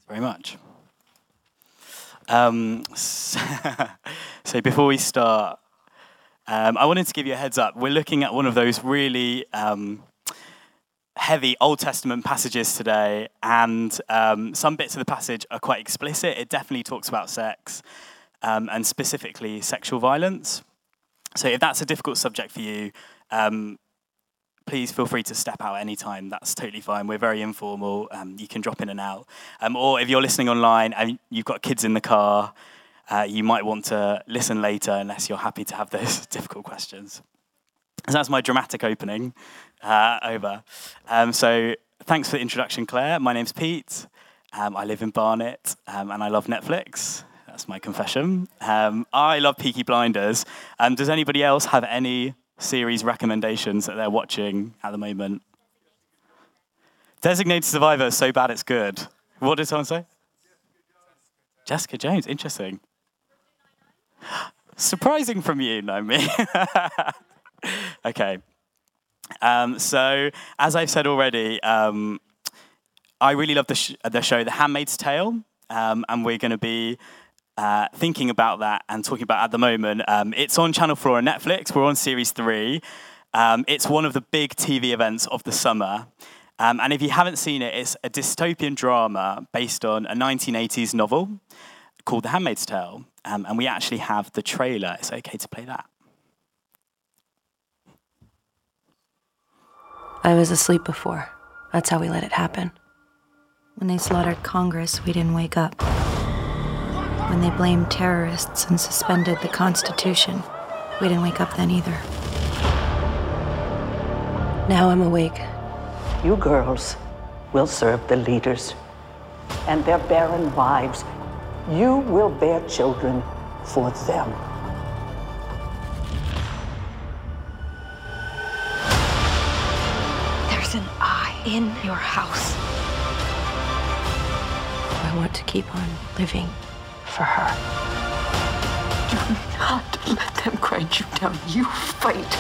very much. So before we start, I wanted to give you a heads up. We're looking at one of those really heavy Old Testament passages today, and some bits of the passage are quite explicit. It definitely talks about sex, and specifically sexual violence. So if that's a difficult subject for you, please feel free to step out anytime. That's totally fine. We're very informal. You can drop in and out. Or if you're listening online and you've got kids in the car, you might want to listen later unless you're happy to have those difficult questions. So that's my dramatic opening over. So thanks for the introduction, Claire. My name's Pete. I live in Barnet, and I love Netflix. That's my confession. I love Peaky Blinders. Does anybody else have any series recommendations that they're watching at the moment? Designated Survivor is so bad it's good. What did someone say? Jessica Jones, interesting. Surprising from you, Naomi. Okay. So, as I've said already, I really love the show The Handmaid's Tale, and we're going to be thinking about that and talking about it at the moment. It's on Channel 4 on Netflix. We're on Series 3. It's one of the big TV events of the summer. And if you haven't seen it, it's a dystopian drama based on a 1980s novel called The Handmaid's Tale. And we actually have the trailer. It's okay to play that. I was asleep before. That's how we let it happen. When they slaughtered Congress, we didn't wake up. When they blamed terrorists and suspended the Constitution, we didn't wake up then either. Now I'm awake. You girls will serve the leaders and their barren wives. You will bear children for them. There's an eye in your house. I want to keep on living for her. Do not let them grind you down. You fight.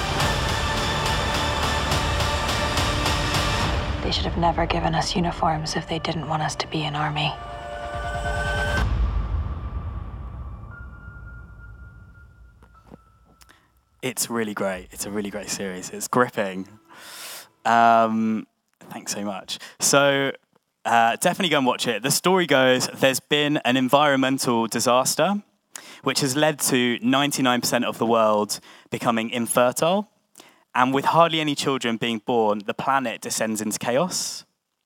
They should have never given us uniforms if they didn't want us to be an army. It's really great. It's a really great series. It's gripping. Thanks so much. So definitely go and watch it. The story goes, there's been an environmental disaster which has led to 99% of the world becoming infertile. And with hardly any children being born, the planet descends into chaos.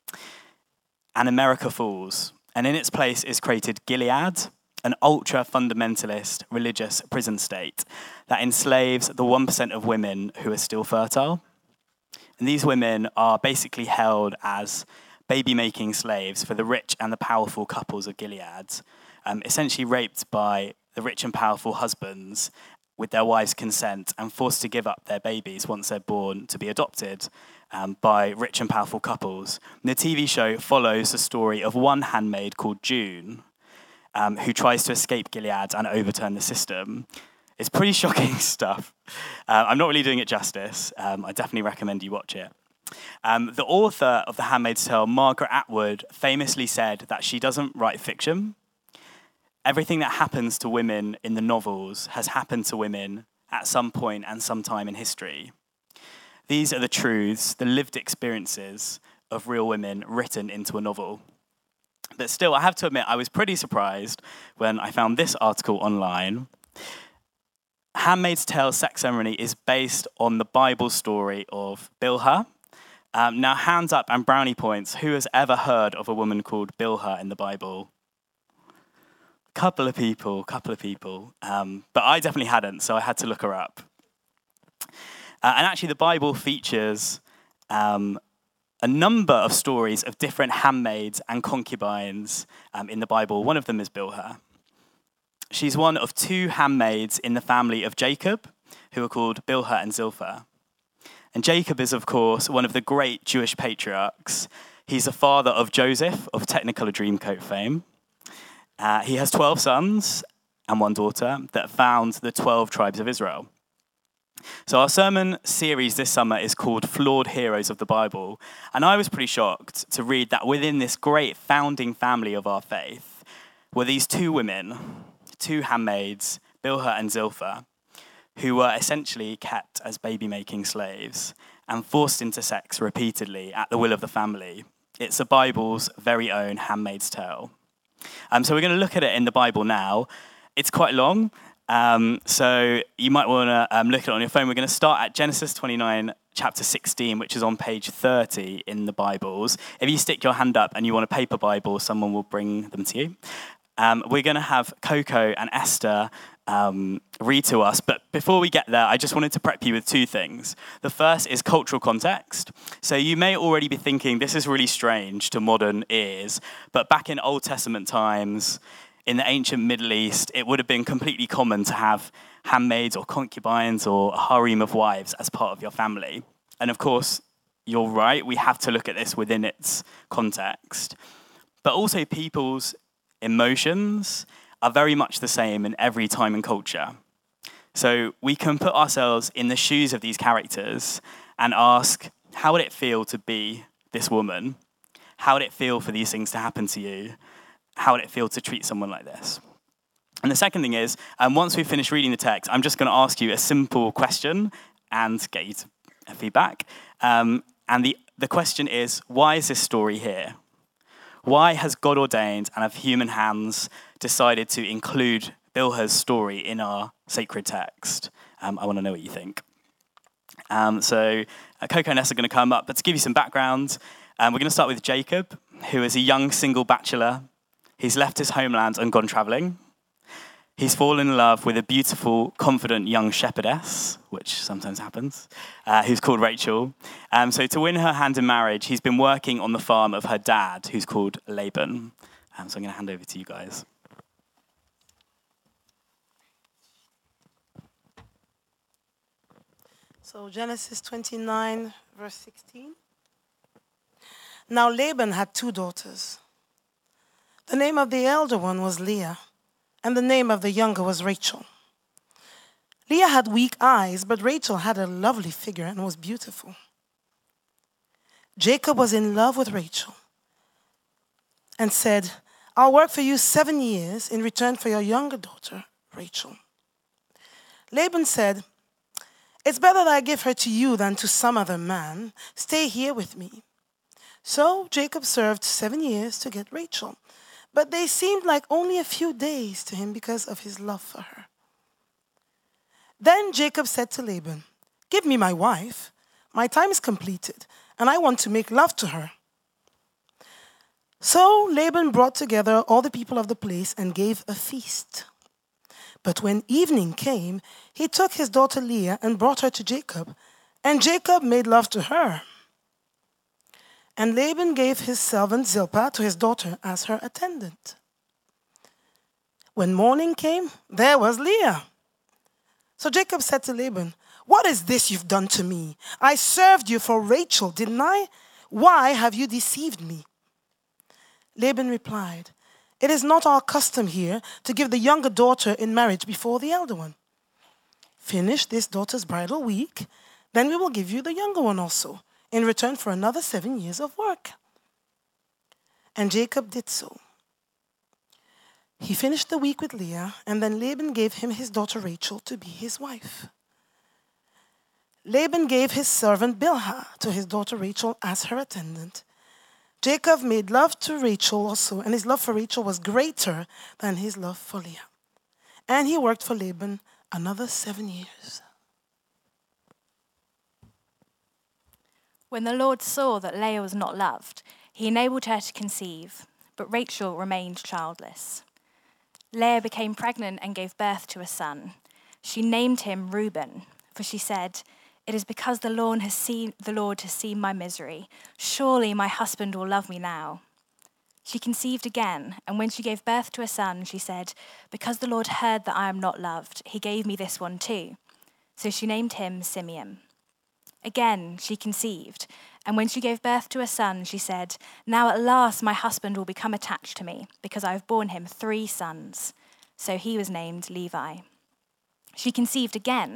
And America falls. And in its place is created Gilead, an ultra-fundamentalist religious prison state that enslaves the 1% of women who are still fertile. And these women are basically held as baby-making slaves for the rich and the powerful couples of Gilead, essentially raped by the rich and powerful husbands with their wives' consent and forced to give up their babies once they're born to be adopted by rich and powerful couples. And the TV show follows the story of one handmaid called June, who tries to escape Gilead and overturn the system. It's pretty shocking stuff. I'm not really doing it justice. I definitely recommend you watch it. The author of The Handmaid's Tale, Margaret Atwood, famously said that she doesn't write fiction. Everything that happens to women in the novels has happened to women at some point and some time in history. These are the truths, the lived experiences of real women written into a novel. But still, I have to admit, I was pretty surprised when I found this article online. Handmaid's Tale sex ceremony is based on the Bible story of Bilhah. Now, hands up and brownie points. Who has ever heard of a woman called Bilhah in the Bible? Couple of people. But I definitely hadn't, so I had to look her up. And actually, the Bible features a number of stories of different handmaids and concubines in the Bible. One of them is Bilhah. She's one of two handmaids in the family of Jacob, who are called Bilhah and Zilpah. And Jacob is, of course, one of the great Jewish patriarchs. He's the father of Joseph, of Technicolor Dreamcoat fame. He has 12 sons and one daughter that found the 12 tribes of Israel. So our sermon series this summer is called Flawed Heroes of the Bible. And I was pretty shocked to read that within this great founding family of our faith were these two women, two handmaids, Bilhah and Zilpah, who were essentially kept as baby-making slaves and forced into sex repeatedly at the will of the family. It's the Bible's very own Handmaid's Tale. So we're going to look at it in the Bible now. It's quite long, so you might want to look at it on your phone. We're going to start at Genesis 29, chapter 16, which is on page 30 in the Bibles. If you stick your hand up and you want a paper Bible, someone will bring them to you. We're going to have Coco and Esther read to us. But before we get there, I just wanted to prep you with two things. The first is cultural context. So you may already be thinking, this is really strange to modern ears. But back in Old Testament times, in the ancient Middle East, it would have been completely common to have handmaids or concubines or a harem of wives as part of your family. And of course, you're right, we have to look at this within its context. But also people's emotions are very much the same in every time and culture. So we can put ourselves in the shoes of these characters and ask, how would it feel to be this woman? How would it feel for these things to happen to you? How would it feel to treat someone like this? And the second thing is, once we finish reading the text, I'm just going to ask you a simple question and get you to feedback. And the question is, why is this story here? Why has God ordained and have human hands decided to include Bilhah's story in our sacred text? I want to know what you think. So Coco and Ness are going to come up, but to give you some background, we're going to start with Jacob, who is a young single bachelor. He's left his homeland and gone traveling. He's fallen in love with a beautiful, confident young shepherdess, which sometimes happens, who's called Rachel. So to win her hand in marriage, he's been working on the farm of her dad, who's called Laban. So I'm going to hand over to you guys. So Genesis 29, verse 16. Now Laban had 2 daughters. The name of the elder one was Leah, and the name of the younger was Rachel. Leah had weak eyes, but Rachel had a lovely figure and was beautiful. Jacob was in love with Rachel and said, I'll work for you 7 years in return for your younger daughter, Rachel. Laban said, it's better that I give her to you than to some other man. Stay here with me. So Jacob served 7 years to get Rachel. But they seemed like only a few days to him because of his love for her. Then Jacob said to Laban, give me my wife. My time is completed, and I want to make love to her. So Laban brought together all the people of the place and gave a feast. But when evening came, he took his daughter Leah and brought her to Jacob, and Jacob made love to her. And Laban gave his servant Zilpah to his daughter as her attendant. When morning came, there was Leah. So Jacob said to Laban, what is this you've done to me? I served you for Rachel, didn't I? Why have you deceived me? Laban replied, it is not our custom here to give the younger daughter in marriage before the elder one. Finish this daughter's bridal week, then we will give you the younger one also, in return for another 7 years of work. And Jacob did so. He finished the week with Leah, and then Laban gave him his daughter Rachel to be his wife. Laban gave his servant Bilhah to his daughter Rachel as her attendant. Jacob made love to Rachel also, and his love for Rachel was greater than his love for Leah. And he worked for Laban another 7 years. When the Lord saw that Leah was not loved, he enabled her to conceive, but Rachel remained childless. Leah became pregnant and gave birth to a son. She named him Reuben, for she said, it is because the Lord has seen my misery. Surely my husband will love me now. She conceived again, and when she gave birth to a son, she said, because the Lord heard that I am not loved, he gave me this one too. So she named him Simeon. Again, she conceived, and when she gave birth to a son, she said, now at last my husband will become attached to me, because I have borne him 3 sons. So he was named Levi. She conceived again,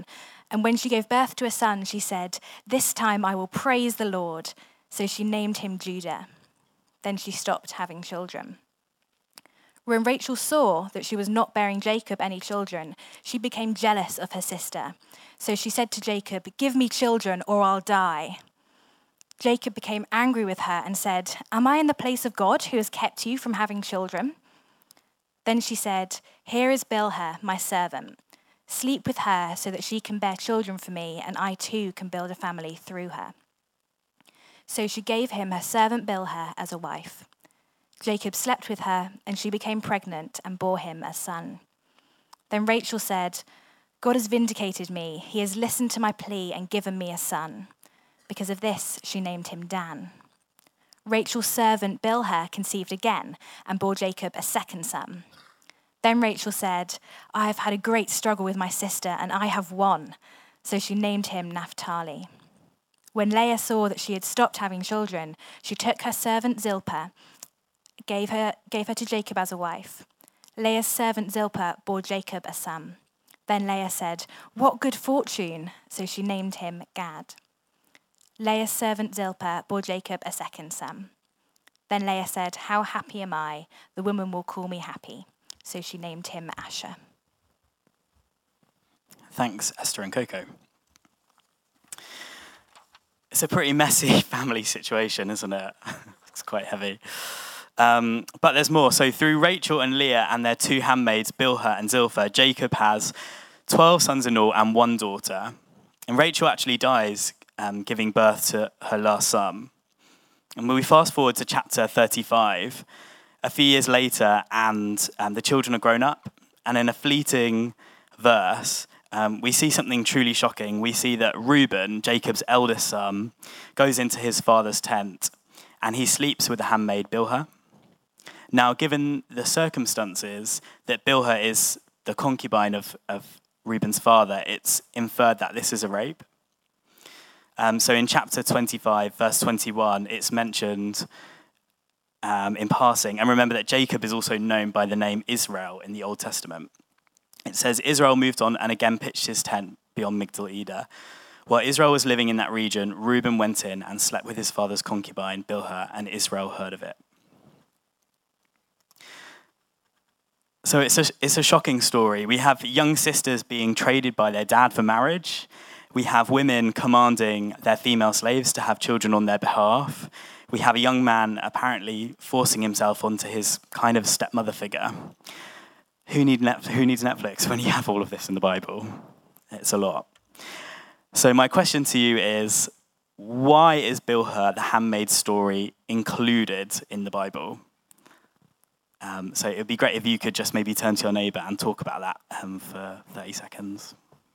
And when she gave birth to a son, she said, "This time I will praise the Lord." So she named him Judah. Then she stopped having children. When Rachel saw that she was not bearing Jacob any children, she became jealous of her sister. So she said to Jacob, "Give me children or I'll die." Jacob became angry with her and said, "Am I in the place of God who has kept you from having children?" Then she said, "Here is Bilhah, my servant. Sleep with her so that she can bear children for me, and I too can build a family through her." So she gave him her servant Bilhah as a wife. Jacob slept with her, and she became pregnant and bore him a son. Then Rachel said, "God has vindicated me. He has listened to my plea and given me a son." Because of this, she named him Dan. Rachel's servant Bilhah conceived again and bore Jacob a second son. Then Rachel said, "I have had a great struggle with my sister, and I have won." So she named him Naphtali. When Leah saw that she had stopped having children, she took her servant Zilpah, gave her to Jacob as a wife. Leah's servant Zilpah bore Jacob a son. Then Leah said, "What good fortune!" So she named him Gad. Leah's servant Zilpah bore Jacob a second son. Then Leah said, "How happy am I? The woman will call me happy." So she named him Asher. Thanks, Esther and Coco. It's a pretty messy family situation, isn't it? It's quite heavy. But there's more. So through Rachel and Leah and their two handmaids, Bilhah and Zilpah, Jacob has 12 sons in all and one daughter. And Rachel actually dies giving birth to her last son. And when we fast forward to chapter 35, a few years later, and the children are grown up, and in a fleeting verse, we see something truly shocking. We see that Reuben, Jacob's eldest son, goes into his father's tent, and he sleeps with the handmaid Bilhah. Now, given the circumstances that Bilhah is the concubine of Reuben's father, it's inferred that this is a rape. So in chapter 25, verse 21, it's mentioned in passing. And remember that Jacob is also known by the name Israel in the Old Testament. It says, Israel moved on and again pitched his tent beyond Migdal Eder. While Israel was living in that region, Reuben went in and slept with his father's concubine, Bilhah, and Israel heard of it. So it's a shocking story. We have young sisters being traded by their dad for marriage. We have women commanding their female slaves to have children on their behalf. We have a young man apparently forcing himself onto his kind of stepmother figure. Who needs Netflix when you have all of this in the Bible? It's a lot. So my question to you is, why is Bilhah, the handmaid's story, included in the Bible? So it would be great if you could just maybe turn to your neighbour and talk about that for 30 seconds.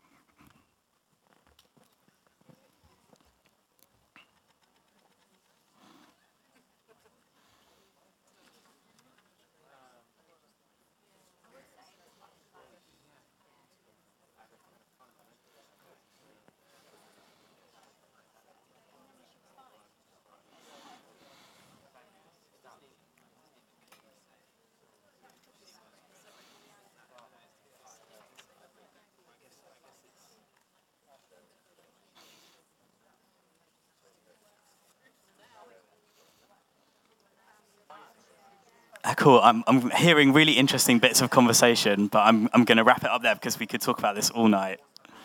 Cool. I'm hearing really interesting bits of conversation, but I'm going to wrap it up there because we could talk about this all night.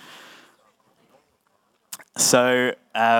So,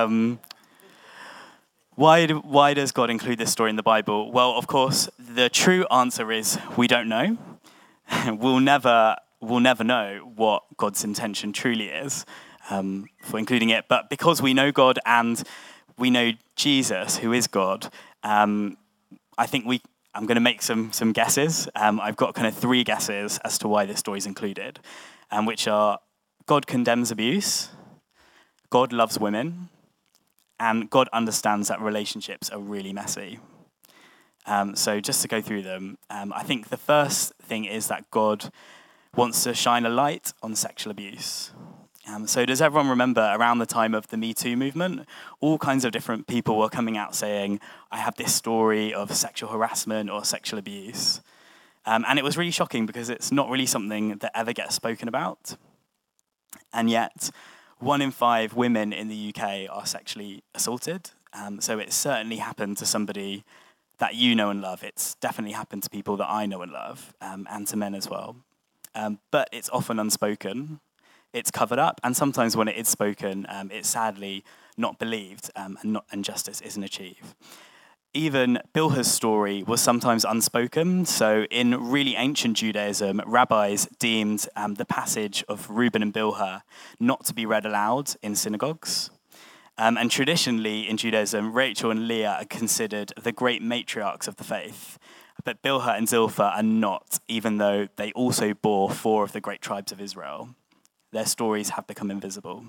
why does God include this story in the Bible? Well, of course, the true answer is we don't know. We'll never know what God's intention truly is for including it. But because we know God and we know Jesus, who is God, I think I'm going to make some guesses. I've got kind of 3 guesses as to why this story is included, which are God condemns abuse, God loves women, and God understands that relationships are really messy. So just to go through them, I think the first thing is that God wants to shine a light on sexual abuse. So does everyone remember around the time of the Me Too movement, all kinds of different people were coming out saying, I have this story of sexual harassment or sexual abuse. And it was really shocking because it's not really something that ever gets spoken about. And yet, 1 in 5 women in the UK are sexually assaulted. So it's certainly happened to somebody that you know and love. It's definitely happened to people that I know and love, and to men as well. But it's often unspoken. It's covered up, and sometimes when it is spoken, it's sadly not believed, and justice isn't achieved. Even Bilhah's story was sometimes unspoken. So in really ancient Judaism, rabbis deemed the passage of Reuben and Bilhah not to be read aloud in synagogues. And traditionally in Judaism, Rachel and Leah are considered the great matriarchs of the faith. But Bilhah and Zilpah are not, even though they also bore 4 of the great tribes of Israel. Their stories have become invisible.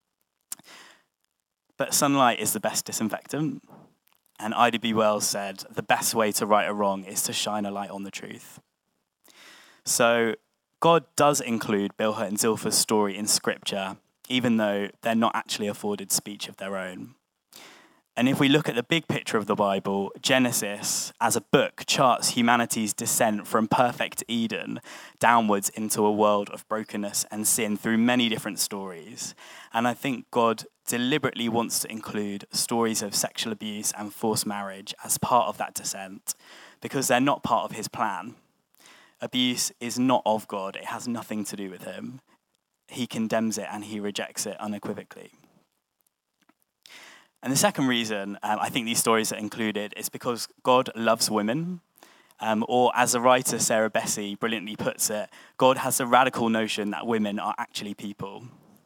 But sunlight is the best disinfectant. And Ida B. Wells said, the best way to right a wrong is to shine a light on the truth. So God does include Bilhah and Zilpah's story in Scripture, even though they're not actually afforded speech of their own. And if we look at the big picture of the Bible, Genesis, as a book, charts humanity's descent from perfect Eden downwards into a world of brokenness and sin through many different stories. And I think God deliberately wants to include stories of sexual abuse and forced marriage as part of that descent, because they're not part of his plan. Abuse is not of God. It has nothing to do with him. He condemns it and he rejects it unequivocally. And the second reason I think these stories are included is because God loves women, or as the writer Sarah Bessey brilliantly puts it, God has the radical notion that women are actually people.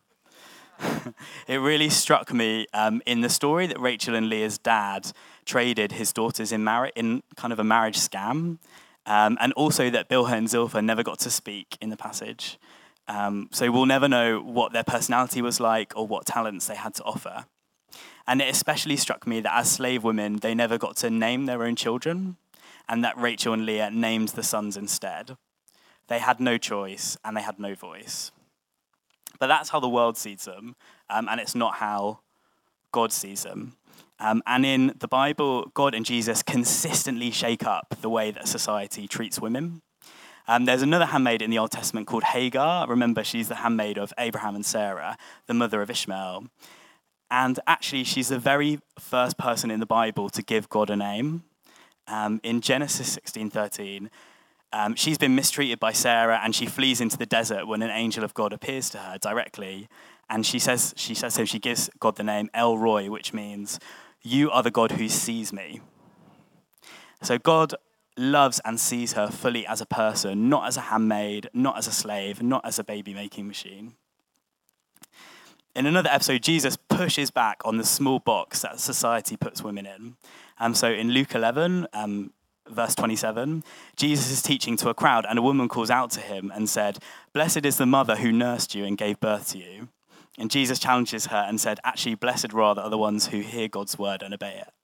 It really struck me in the story that Rachel and Leah's dad traded his daughters in kind of a marriage scam, and also that Bilhah and Zilpah never got to speak in the passage. So we'll never know what their personality was like or what talents they had to offer. And it especially struck me that as slave women, they never got to name their own children, and that Rachel and Leah named the sons instead. They had no choice, and they had no voice. But that's how the world sees them, and it's not how God sees them. And in the Bible, God and Jesus consistently shake up the way that society treats women. There's another handmaid in the Old Testament called Hagar. Remember, she's the handmaid of Abraham and Sarah, the mother of Ishmael. And actually, she's the very first person in the Bible to give God a name. In Genesis 16:13, she's been mistreated by Sarah, and she flees into the desert when an angel of God appears to her directly. And she says to him, she gives God the name El Roi, which means, you are the God who sees me. So God loves and sees her fully as a person, not as a handmaid, not as a slave, not as a baby-making machine. In another episode, Jesus pushes back on the small box that society puts women in. So in Luke 11, verse 27, Jesus is teaching to a crowd, and a woman calls out to him and said, "Blessed is the mother who nursed you and gave birth to you." And Jesus challenges her and said, actually, blessed rather are the ones who hear God's word and obey it.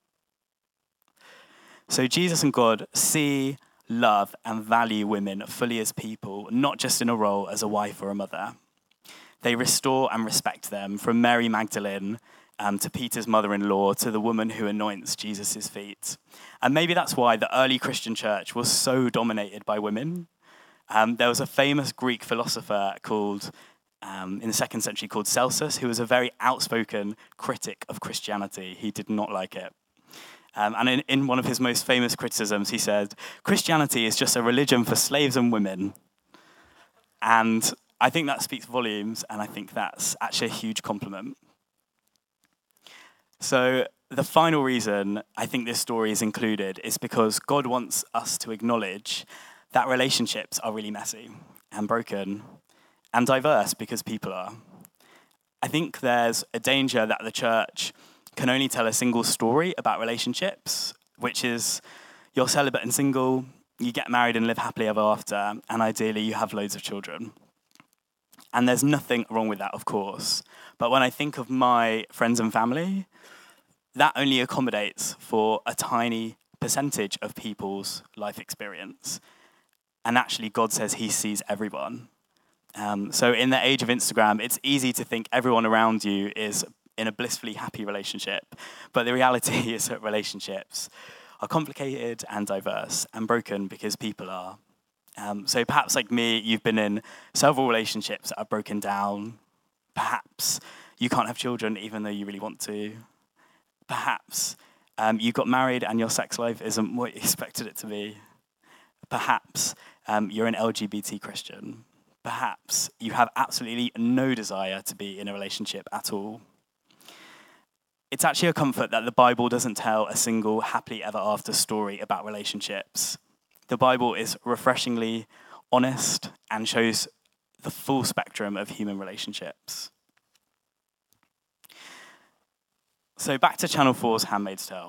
So Jesus and God see, love, and value women fully as people, not just in a role as a wife or a mother. They restore and respect them, from Mary Magdalene to Peter's mother-in-law to the woman who anoints Jesus' feet. And maybe that's why the early Christian church was so dominated by women. There was a famous Greek philosopher called, in the 2nd century, called Celsus, who was a very outspoken critic of Christianity. He did not like it. And in one of his most famous criticisms, he said, Christianity is just a religion for slaves and women. And I think that speaks volumes, and I think that's actually a huge compliment. So the final reason I think this story is included is because God wants us to acknowledge that relationships are really messy and broken and diverse, because people are. I think there's a danger that the church can only tell a single story about relationships, which is you're celibate and single, you get married and live happily ever after, and ideally you have loads of children. And there's nothing wrong with that, of course. But when I think of my friends and family, that only accommodates for a tiny percentage of people's life experience. And actually, God says he sees everyone. So in the age of Instagram, it's easy to think everyone around you is in a blissfully happy relationship. But the reality is that relationships are complicated and diverse and broken because people are. So perhaps like me, you've been in several relationships that are broken down. Perhaps you can't have children even though you really want to. Perhaps you got married and your sex life isn't what you expected it to be. Perhaps you're an LGBT Christian. Perhaps you have absolutely no desire to be in a relationship at all. It's actually a comfort that the Bible doesn't tell a single happily ever after story about relationships. The Bible is refreshingly honest and shows the full spectrum of human relationships. So back to Channel 4's Handmaid's Tale.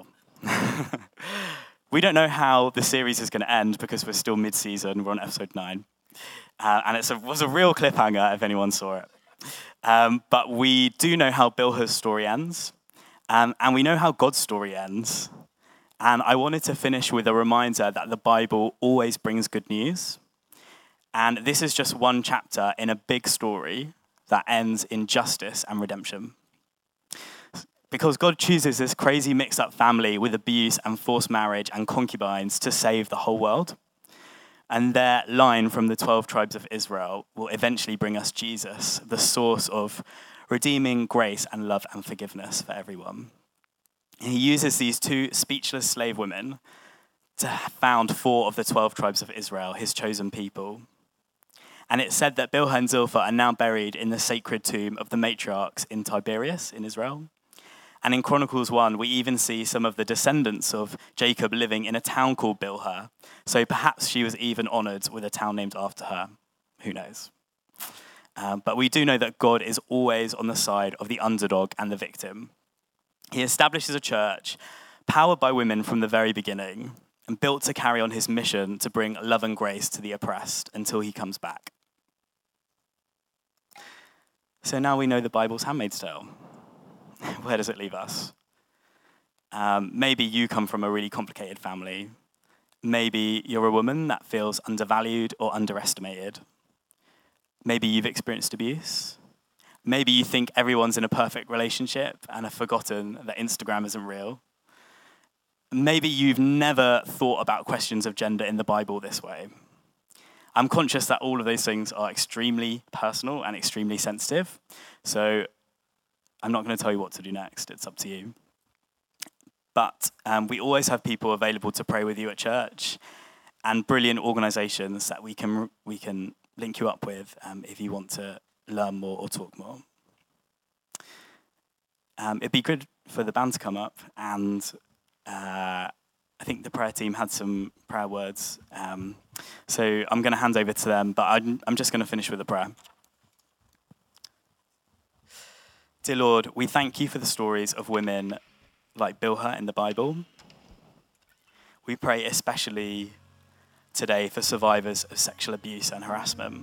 We don't know how the series is going to end because we're still mid-season. We're on episode 9. And it was a real cliffhanger if anyone saw it. But we do know how Bilhah's story ends. And we know how God's story ends. And I wanted to finish with a reminder that the Bible always brings good news. And this is just one chapter in a big story that ends in justice and redemption. Because God chooses this crazy mixed-up family with abuse and forced marriage and concubines to save the whole world. And their line from the 12 tribes of Israel will eventually bring us Jesus, the source of redeeming grace and love and forgiveness for everyone. And he uses these 2 speechless slave women to found 4 of the 12 tribes of Israel, his chosen people. And it's said that Bilhah and Zilpah are now buried in the sacred tomb of the matriarchs in Tiberias in Israel. And in Chronicles 1, we even see some of the descendants of Jacob living in a town called Bilhah. So perhaps she was even honored with a town named after her. Who knows? But we do know that God is always on the side of the underdog and the victim. He establishes a church powered by women from the very beginning and built to carry on his mission to bring love and grace to the oppressed until he comes back. So now we know the Bible's Handmaid's Tale. Where does it leave us? Maybe you come from a really complicated family. Maybe you're a woman that feels undervalued or underestimated. Maybe you've experienced abuse. Maybe you think everyone's in a perfect relationship and have forgotten that Instagram isn't real. Maybe you've never thought about questions of gender in the Bible this way. I'm conscious that all of those things are extremely personal and extremely sensitive. So I'm not going to tell you what to do next. It's up to you. But we always have people available to pray with you at church and brilliant organizations that we can link you up with if you want to learn more or talk more. It'd be good for the band to come up, and I think the prayer team had some prayer words. So I'm going to hand over to them, but I'm just going to finish with a prayer. Dear Lord, we thank you for the stories of women like Bilhah in the Bible. We pray especially today for survivors of sexual abuse and harassment.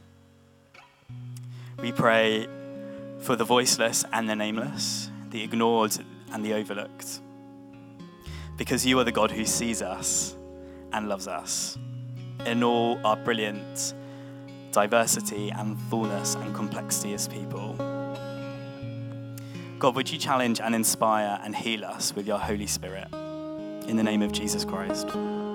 We pray for the voiceless and the nameless, the ignored and the overlooked. Because you are the God who sees us and loves us in all our brilliant diversity and fullness and complexity as people. God, would you challenge and inspire and heal us with your Holy Spirit? In the name of Jesus Christ.